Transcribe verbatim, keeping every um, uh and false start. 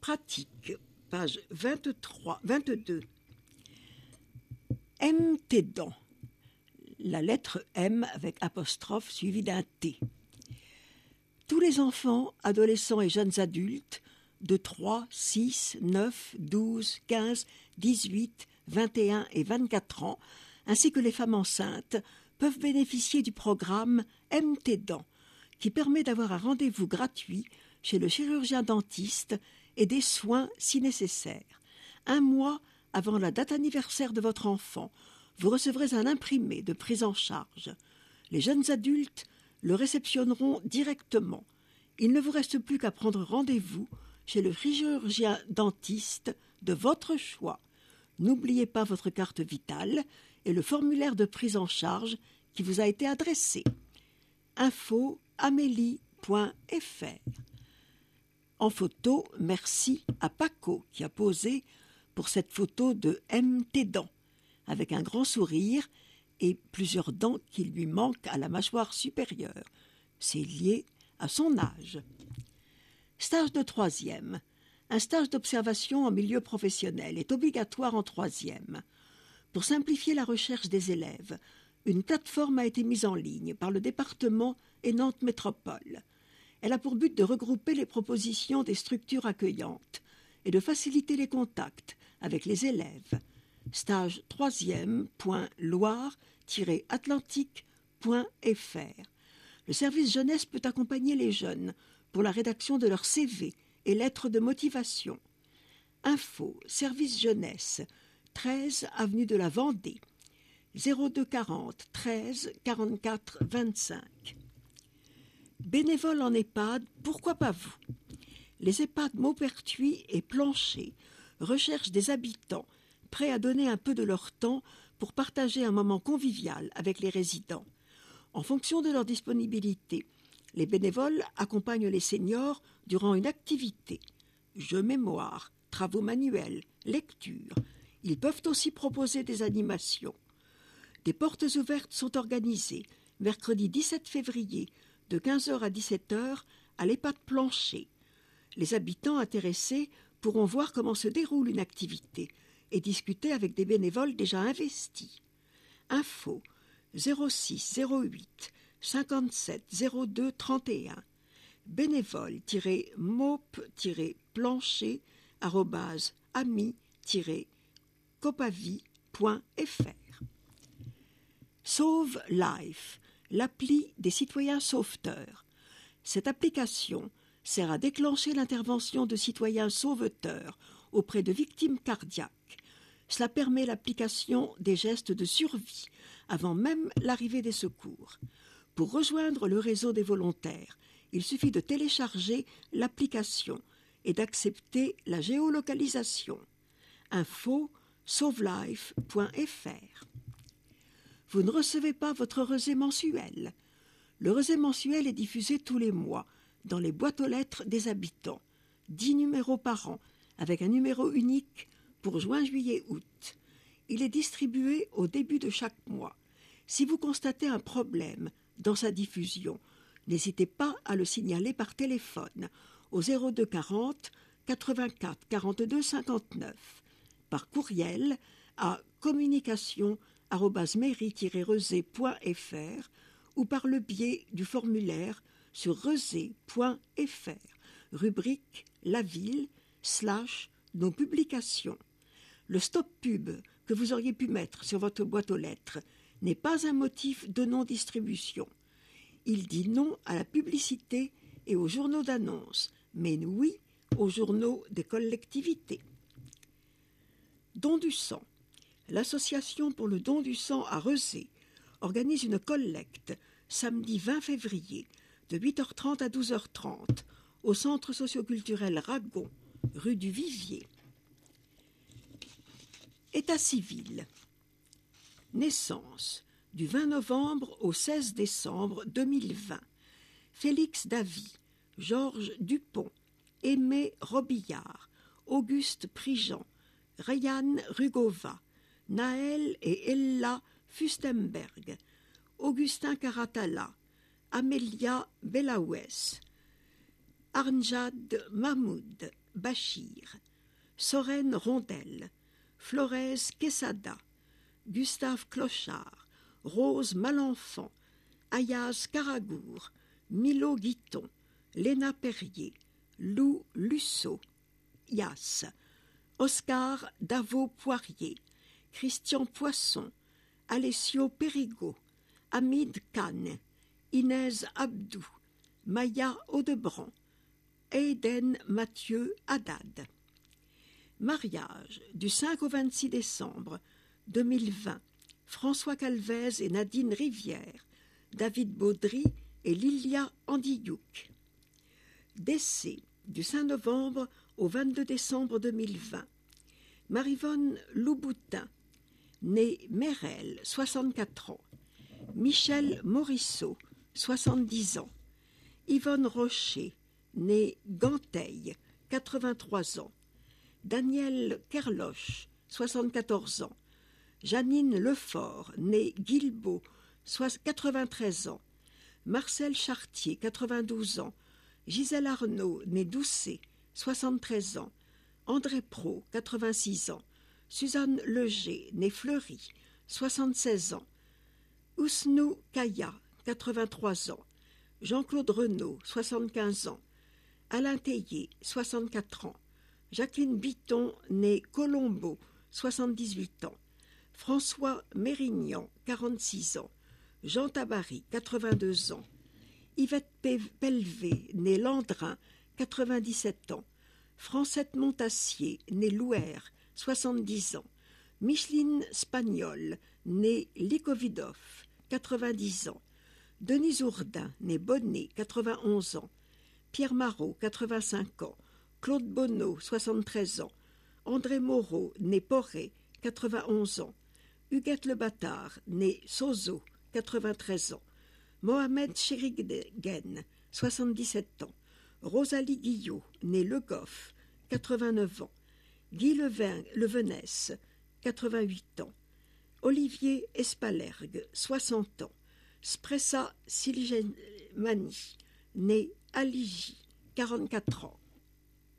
pratique, page vingt-trois, vingt-deux. Aime tes dents. La lettre M avec apostrophe suivie d'un T. Tous les enfants, adolescents et jeunes adultes de trois, six, neuf, douze, quinze, dix-huit, vingt et un et vingt-quatre ans, ainsi que les femmes enceintes, peuvent bénéficier du programme Aime tes dents, qui permet d'avoir un rendez-vous gratuit chez le chirurgien dentiste et des soins si nécessaire. Un mois avant la date anniversaire de votre enfant, vous recevrez un imprimé de prise en charge. Les jeunes adultes le réceptionneront directement. Il ne vous reste plus qu'à prendre rendez-vous chez le chirurgien dentiste de votre choix. N'oubliez pas votre carte vitale et le formulaire de prise en charge qui vous a été adressé. info amélie point f r. En photo, merci à Paco qui a posé pour cette photo de Aime tes dents, avec un grand sourire et plusieurs dents qui lui manquent à la mâchoire supérieure. C'est lié à son âge. Stage de troisième. Un stage d'observation en milieu professionnel est obligatoire en troisième. Pour simplifier la recherche des élèves, une plateforme a été mise en ligne par le département et Nantes Métropole. Elle a pour but de regrouper les propositions des structures accueillantes et de faciliter les contacts avec les élèves. Stage troisième point loire tiret atlantique point f r. Le service jeunesse peut accompagner les jeunes pour la rédaction de leur C V et lettres de motivation. Info, service jeunesse, treize avenue de la Vendée, zéro deux quarante treize quarante-quatre vingt-cinq. Bénévole en EHPAD, pourquoi pas vous? Les EHPAD Maupertuis et Plancher recherchent des habitants prêts à donner un peu de leur temps pour partager un moment convivial avec les résidents. En fonction de leur disponibilité, les bénévoles accompagnent les seniors durant une activité. Jeux mémoire, travaux manuels, lecture. Ils peuvent aussi proposer des animations. Des portes ouvertes sont organisées mercredi dix-sept février de quinze heures à dix-sept heures à l'EHPAD Plancher. Les habitants intéressés pourront voir comment se déroule une activité et discuter avec des bénévoles déjà investis. Info zéro six zéro huit cinquante-sept zéro deux trente et un. bénévole-maupe-plancher arobase ami-copavi point f r. Sauve Life, l'appli des citoyens sauveteurs. Cette application sert à déclencher l'intervention de citoyens sauveteurs auprès de victimes cardiaques. Cela permet l'application des gestes de survie avant même l'arrivée des secours. Pour rejoindre le réseau des volontaires, il suffit de télécharger l'application et d'accepter la géolocalisation. Info sauvelife point f r. Vous ne recevez pas votre rosée mensuel. Le rosée mensuel est diffusé tous les mois dans les boîtes aux lettres des habitants. dix numéros par an, avec un numéro unique pour juin, juillet, août. Il est distribué au début de chaque mois. Si vous constatez un problème dans sa diffusion, n'hésitez pas à le signaler par téléphone au zéro deux quarante quatre-vingt-quatre quarante-deux cinquante-neuf, par courriel à communication arobase mairie tiret rezé point f r ou par le biais du formulaire sur rezé point f r, rubrique La Ville, slash nos publications. Le stop pub que vous auriez pu mettre sur votre boîte aux lettres n'est pas un motif de non-distribution. Il dit non à la publicité et aux journaux d'annonces, mais oui aux journaux des collectivités. Don du sang. L'association pour le don du sang à Rezé organise une collecte samedi vingt février de huit heures trente à douze heures trente au centre socioculturel Ragon, rue du Vivier. État civil. Naissance du vingt novembre au seize décembre deux mille vingt. Félix Davy, Georges Dupont, Aimé Robillard, Auguste Prigent, Ryan Rugova, Naël et Ella Fustenberg, Augustin Caratala, Amélia Belaouès, Arnjad Mahmoud Bachir, Soren Rondel, Florès Quesada, Gustave Clochard, Rose Malenfant, Ayaz Karagour, Milo Guiton, Léna Perrier, Lou Lusso, Yass, Oscar Davo-Poirier, Christian Poisson, Alessio Perigo, Hamid Khan, Inès Abdou, Maya Audebrand, Aiden Mathieu Haddad. Mariage du cinq au vingt-six décembre deux mille vingt, François Calvez et Nadine Rivière, David Baudry et Lilia Andiouk. Décès du cinq novembre au vingt-deux décembre deux mille vingt, Marivonne Louboutin, née Merel, soixante-quatre ans, Michel Morisseau, soixante-dix ans, Yvonne Rocher, née Ganteil, quatre-vingt-trois ans, Daniel Kerloche, soixante-quatorze ans, Janine Lefort, née Guilbeault, quatre-vingt-treize ans, Marcel Chartier, quatre-vingt-douze ans, Gisèle Arnaud, née Doucet, soixante-treize ans, André Pro, quatre-vingt-six ans, Suzanne Leger, née Fleury, soixante-seize ans, Ousnou Kaya, quatre-vingt-trois ans, Jean-Claude Renaud, soixante-quinze ans, Alain Théier, soixante-quatre ans, Jacqueline Bitton, née Colombo, soixante-dix-huit ans, François Mérignan, quarante-six ans, Jean Tabary, quatre-vingt-deux ans, Yvette Pelvé, née Landrin, quatre-vingt-dix-sept ans, Francette Montassier, née Louer, soixante-dix ans, Micheline Spagnol, née Likovidov, quatre-vingt-dix ans, Denise Ourdin, née Bonnet, quatre-vingt-onze ans, Pierre Marot, quatre-vingt-cinq ans, Claude Bonneau, soixante-treize ans, André Moreau, né Poré, quatre-vingt-onze ans, Huguette Le Bâtard, né Sozo, quatre-vingt-treize ans, Mohamed Chériguen, soixante-dix-sept ans, Rosalie Guillot, née Le Goff, quatre-vingt-neuf ans, Guy Levin, Levenès, quatre-vingt-huit ans, Olivier Espalergue, soixante ans, Spressa Siligmani, né Aligi, quarante-quatre ans.